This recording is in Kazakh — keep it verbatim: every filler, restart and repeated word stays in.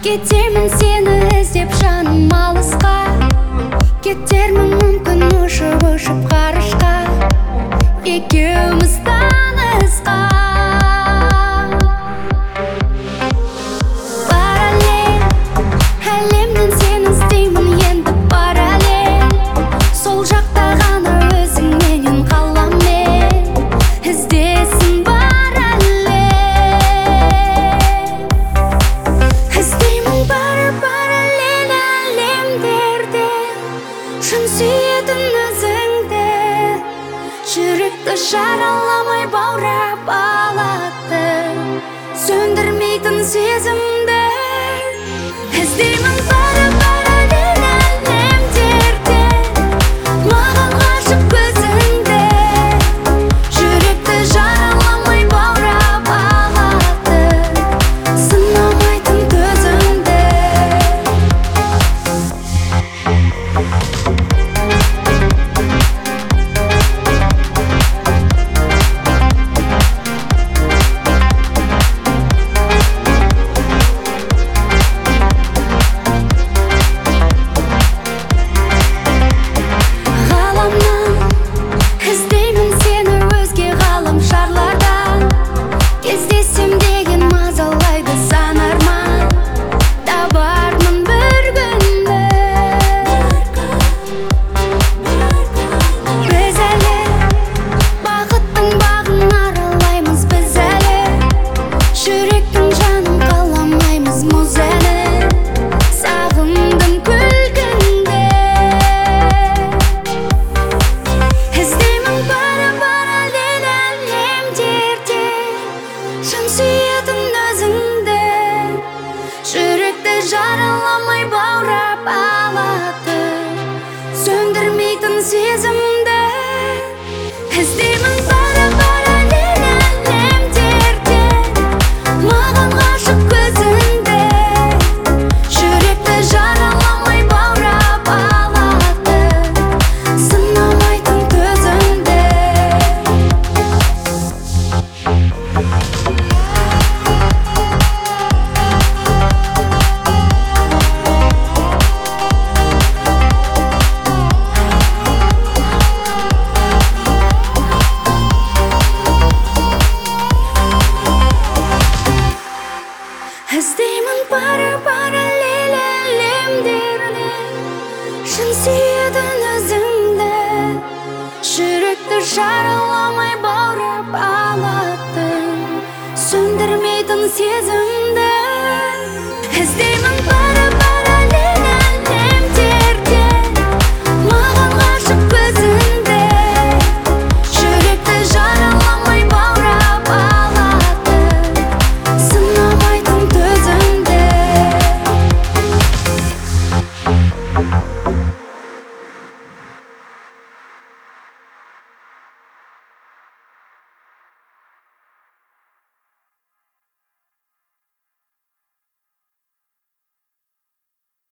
Кетемін сені іздеп жаным алысқа, кетермін мүмкін ұшып ұшып ғарышқа, екеуміз танысқа. Параллель әлемнен сені іздеймін енді параллель, сол жақта ғана өзіңменен қалам мен, іздесін параллель. Іздеймін бары параллель әлемдерде, шын сүйетін өзіңді, жүректі жараламай баурап алады, сөндірмейтін сезімді. Іздеймін бары параллель әлемдерде, маған ғашық көзіңді, жүректі жараламай баурап алады, сынамайтын төзімді. Іздеймін сені өзге ғаламшарлардан, кездесем деген мазалайды сан арман, табармын бір күнді. Біз әлі бақыттың бағын аралаймыз, біз әлі жүректің жанын қаламаймыз мұз әлі, сағындым күлкіңді. Іздеймін бары параллель әлемдерде, шын сүйетін өзіңді, жүректі жараламай баурап алады, сөндірмейтін сезімді. Іздеймін бары параллель әлемдерде, маған ғашық көзіңді, жүректі жараламай баурап алады, сынамайтын төзімді. Іздеймін бары параллель әлемдерде, шын сүйетін өзіңді, жүректі жараламай баурап алады, сөндірмейтін сезімді.